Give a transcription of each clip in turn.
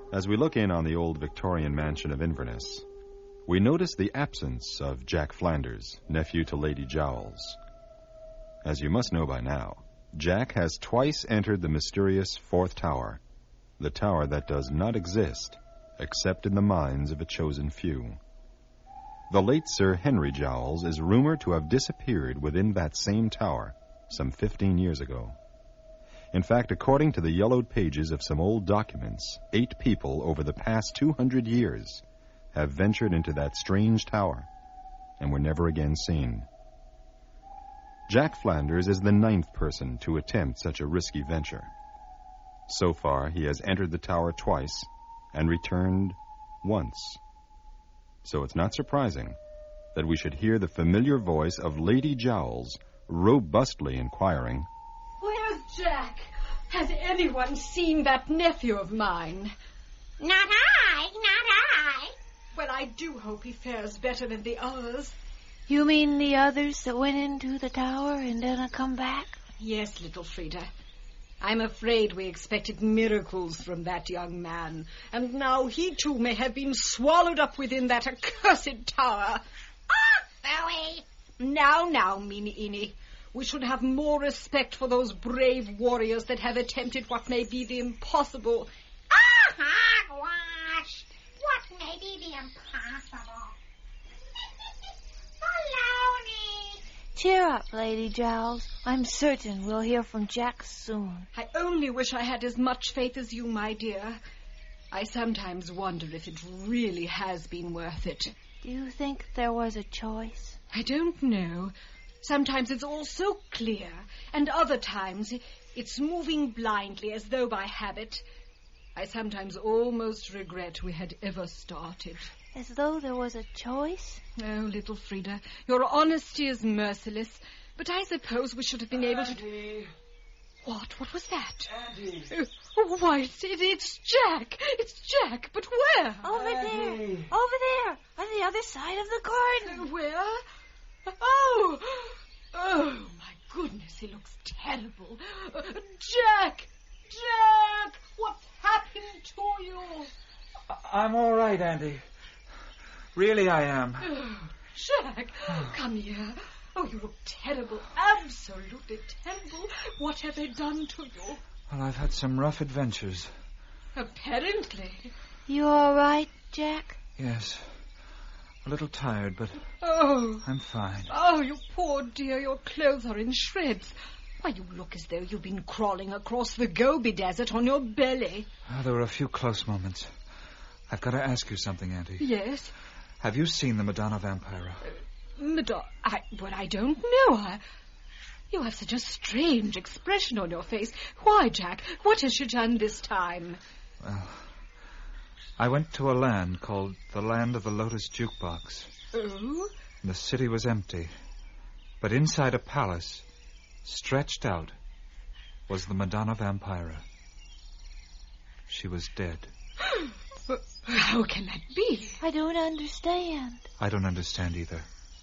As we look in on the old Victorian mansion of Inverness, we notice the absence of Jack Flanders, nephew to Lady Jowls. As you must know by now, Jack has twice entered the mysterious Fourth Tower, the tower that does not exist except in the minds of a chosen few. The late Sir Henry Jowls is rumored to have disappeared within that same tower some 15 years ago. In fact, according to the yellowed pages of some old documents, 8 people over the past 200 years have ventured into that strange tower and were never again seen. Jack Flanders is the 9th person to attempt such a risky venture. So far, he has entered the tower twice and returned once. So it's not surprising that we should hear the familiar voice of Lady Jowls robustly inquiring, "Where's Jack? Has anyone seen that nephew of mine?" Not I. Well, I do hope he fares better than the others. You mean the others that went into the tower and didn't come back? Yes, little Frida. I'm afraid we expected miracles from that young man, and now he too may have been swallowed up within that accursed tower. Bowie. Now, Meenie Eenie. We should have more respect for those brave warriors that have attempted what may be the impossible. Hogwash. What may be the impossible? Baloney. Cheer up, Lady Jowls. I'm certain we'll hear from Jack soon. I only wish I had as much faith as you, my dear. I sometimes wonder if it really has been worth it. Do you think there was a choice? I don't know. Sometimes it's all so clear, and other times it's moving blindly as though by habit. I sometimes almost regret we had ever started. As though there was a choice? Oh, little Frida, your honesty is merciless, but I suppose we should have been able Andy. to... What was that? Andy. Why, it's Jack! It's Jack, but where? Over there, on the other side of the garden. Where? Oh, my goodness, he looks terrible. Jack! What's happened to you? I'm all right, Andy. Really, I am. Jack, come here. Oh, you look terrible, absolutely terrible. What have they done to you? Well, I've had some rough adventures. Apparently. You all right, Jack? Yes. A little tired, but I'm fine. Oh, you poor dear, your clothes are in shreds. Why, you look as though you've been crawling across the Gobi Desert on your belly. Oh, there were a few close moments. I've got to ask you something, Auntie. Yes? Have you seen the Madonna Vampira? Madonna, I don't know. You have such a strange expression on your face. Why, Jack? What has she done this time? Well, I went to a land called the Land of the Lotus Jukebox. Oh? The city was empty. But inside a palace, stretched out, was the Madonna Vampira. She was dead. But how can that be? I don't understand. I don't understand either.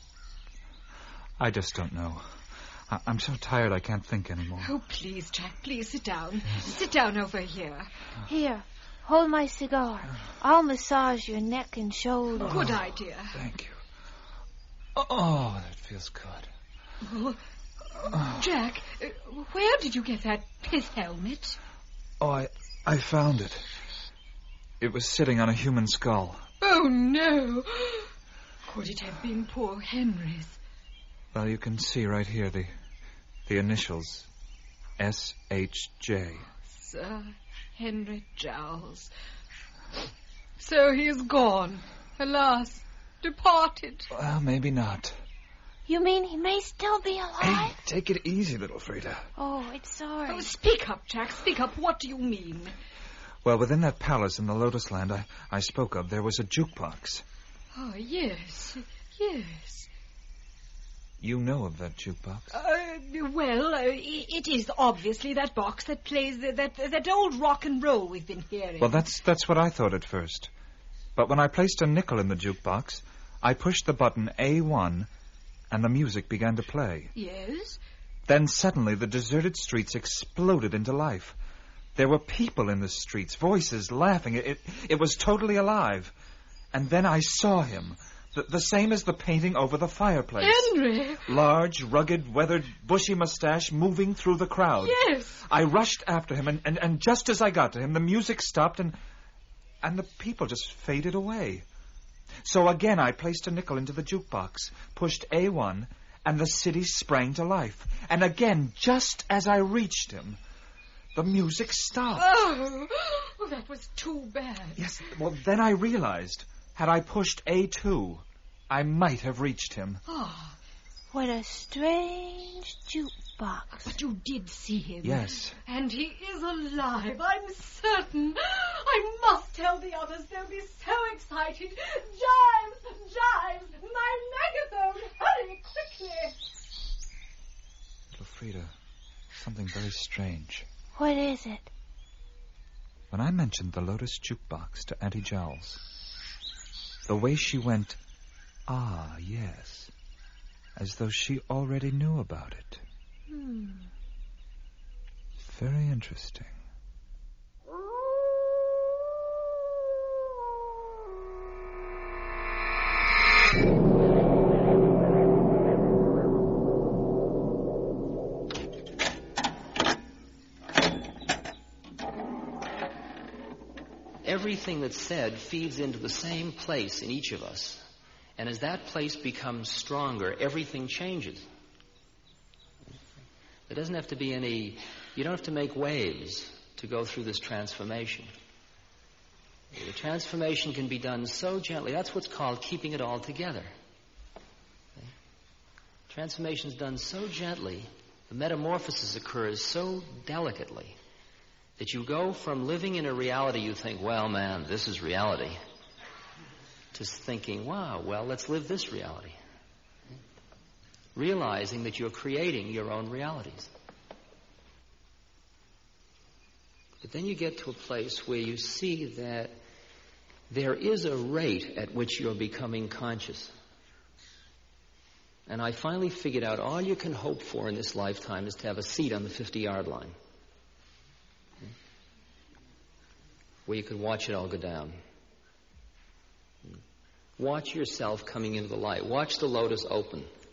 I just don't know. I'm so tired I can't think anymore. Oh, please, Jack, please sit down. Sit down over here. Here, hold my cigar. I'll massage your neck and shoulders. Good idea. Thank you. Oh, that feels good. Jack, where did you get that pith helmet? Oh, I found it. It was sitting on a human skull. Oh, no. Could it have been poor Henry's? Well, you can see right here the initials. S.H.J. Sir Henry Jowls. So he is gone. Alas, departed. Well, maybe not. You mean he may still be alive? Hey, take it easy, little Frida. Oh, it's sorry. Oh, speak up, Jack, speak up. What do you mean? Well, within that palace in the Lotus Land I spoke of, there was a jukebox. Oh, yes. You know of that jukebox? It is obviously that box that plays that old rock and roll we've been hearing. Well, that's what I thought at first. But when I placed a nickel in the jukebox, I pushed the button A1, and the music began to play. Yes? Then suddenly the deserted streets exploded into life. There were people in the streets, voices, laughing. It was totally alive. And then I saw him, the same as the painting over the fireplace. Henry! Large, rugged, weathered, bushy mustache moving through the crowd. Yes! I rushed after him, and just as I got to him, the music stopped, and the people just faded away. So again I placed a nickel into the jukebox, pushed A1, and the city sprang to life. And again, just as I reached him, the music stopped. Oh, that was too bad. Yes, well, then I realized, had I pushed A2, I might have reached him. Oh, What a strange jukebox. but you did see him. Yes. And he is alive, I'm certain. I must tell the others. They'll be so excited. Giles, my megaphone, hurry, quickly. Little Frida, something very strange. What is it? When I mentioned the Lotus jukebox to Auntie Jowls, the way she went, "Ah, yes," as though she already knew about it. Very interesting. Everything that's said feeds into the same place in each of us. And as that place becomes stronger, everything changes. There doesn't have to be you don't have to make waves to go through this transformation. The transformation can be done so gently. That's what's called keeping it all together. Transformation is done so gently, the metamorphosis occurs so delicately, that you go from living in a reality you think, well, man, this is reality, to thinking, wow, well, let's live this reality. Realizing that you're creating your own realities. But then you get to a place where you see that there is a rate at which you're becoming conscious. And I finally figured out all you can hope for in this lifetime is to have a seat on the 50-yard line, where you could watch it all go down. Watch yourself coming into the light. Watch the lotus open